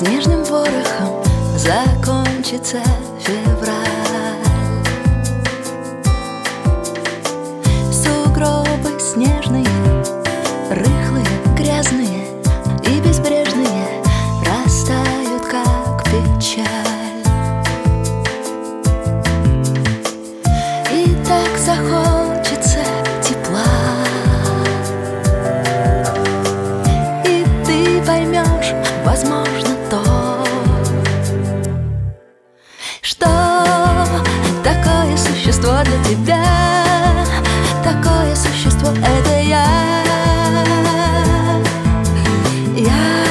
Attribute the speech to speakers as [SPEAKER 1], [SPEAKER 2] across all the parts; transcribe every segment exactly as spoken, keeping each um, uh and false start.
[SPEAKER 1] снежным ворохом закончится февраль. Сугробы снежные, рыхлые, грязные и безбрежные растают, как печаль. И так захочется тепла, и ты поймешь, возможно, то, что такое существо для тебя, такое существо — это я. Я.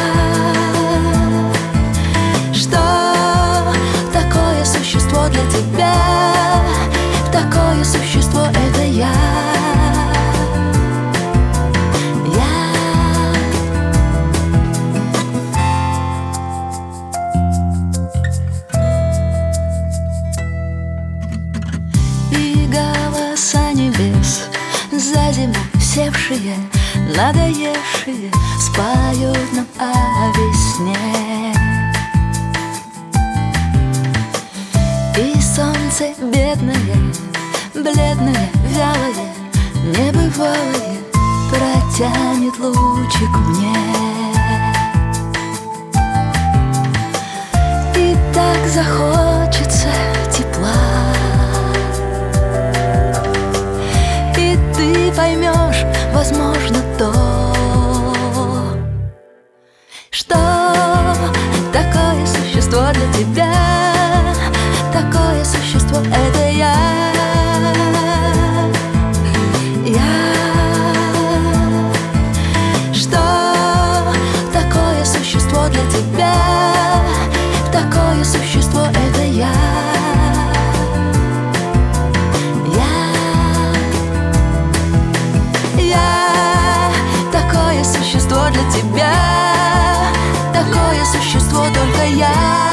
[SPEAKER 1] Что такое существо для тебя, такое существо — это я. Небес за зиму севшие, надоевшие, споют нам о весне. И солнце бедное, бледное, вялое, небывалое протянет лучик мне. И так захочется тепла, ты поймешь, возможно, то, что такое существо для тебя, такое существо — это я. Я. Что такое существо для тебя, такое существо — это я. Существо для тебя, такое существо только я.